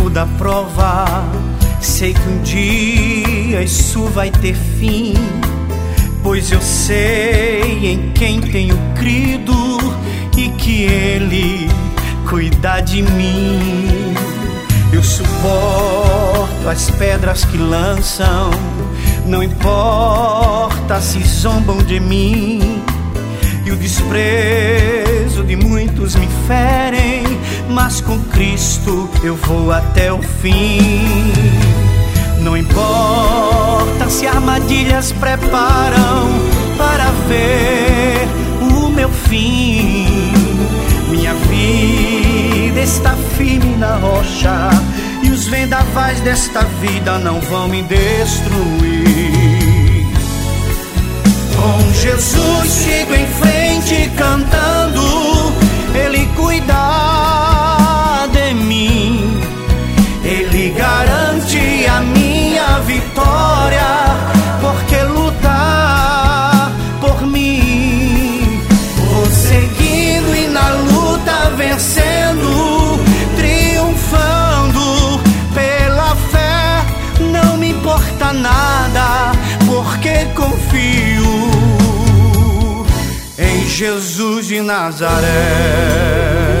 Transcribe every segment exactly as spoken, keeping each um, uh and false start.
tempo da prova, sei que um dia isso vai ter fim, pois eu sei em quem tenho crido e que Ele cuida de mim. Eu suporto as pedras que lançam, não importa se zombam de mim, e o desprezo de muitos me ferem, mas com Cristo eu vou até o fim. Não importa se armadilhas preparam para ver o meu fim, minha vida está firme na rocha, e os vendavais desta vida não vão me destruir. Com Jesus sigo em frente cantando, Ele cuida de mim, Ele garante a minha vitória, porque lutar por mim. Vou seguindo e na luta vencendo, triunfando pela fé. Não me importa nada, porque confio em Jesus de Nazaré.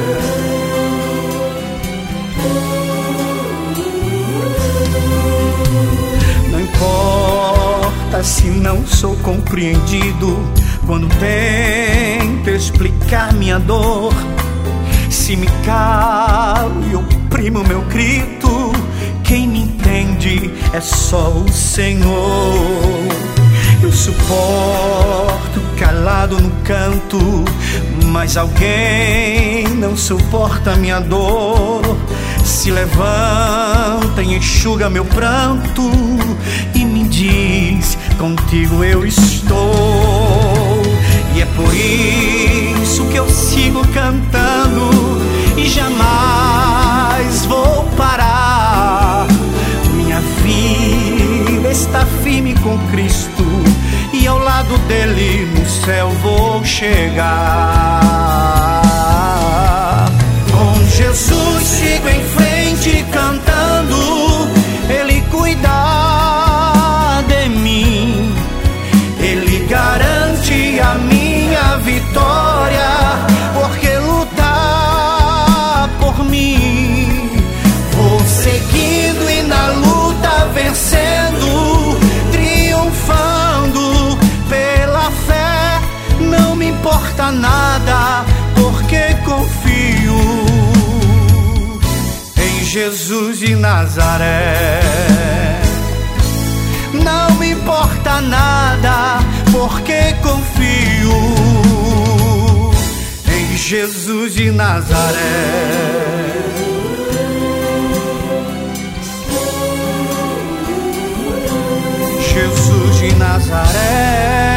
Não importa se não sou compreendido quando tento explicar minha dor, se me calo e oprimo meu grito, quem me entende é só o Senhor. Eu suporto calado no canto, mas alguém não suporta minha dor. Se levanta e enxuga meu pranto e me diz: contigo eu estou. E é por isso que eu sigo cantando e jamais vou parar. Minha vida está firme com Cristo, e ao lado dele no céu vou chegar. Com Jesus sigo em frente cantando, Ele cuida de mim, Ele garante a minha vitória, porque lutar por mim. Vou seguindo e na luta vencendo, triunfando pela fé. Não me importa nada, porque confio em Jesus de Nazaré. Não me importa nada, porque confio em Jesus de Nazaré. Jesus de Nazaré.